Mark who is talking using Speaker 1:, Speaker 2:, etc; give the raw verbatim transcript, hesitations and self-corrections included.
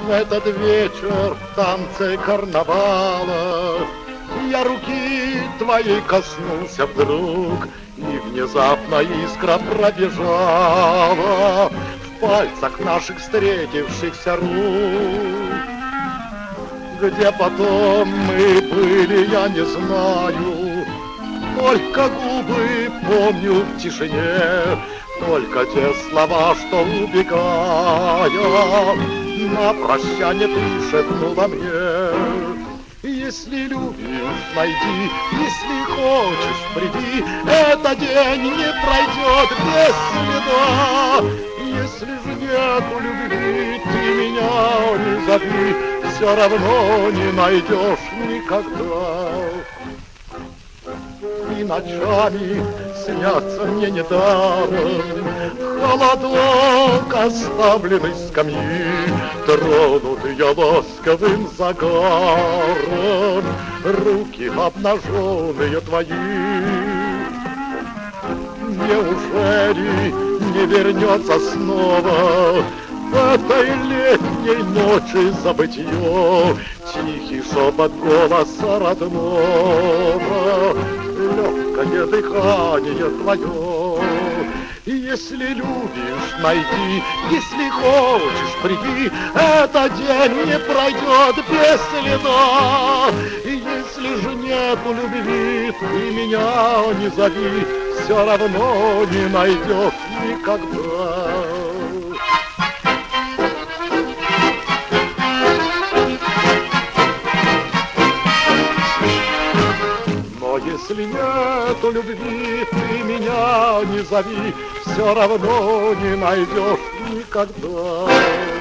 Speaker 1: В этот вечер в танце карнавала я руки твоей коснулся вдруг, и внезапно искра пробежала в пальцах наших встретившихся рук. Где потом мы были, я не знаю, только губы помню в тишине, только те слова, что убегая на прощание ты шепнула мне. Если любишь, найди, если хочешь, приди, этот день не пройдет без следа. Если же нету любви, ты меня не зови, все равно не найдешь никогда. И ночами снятся мне недаром холодок оставленной скамьи, тронутые ласковым загаром руки обнаженные твои. Неужели не вернется снова в этой летней ночи забытье тихий шепот голоса родного, легкое дыхание твое? Если любишь, найди, если хочешь, приди, этот день не пройдет без следа. И если же нету любви, ты меня не зови, все равно не найдешь никогда. Если нету любви, ты меня не зови, все равно не найдешь никогда.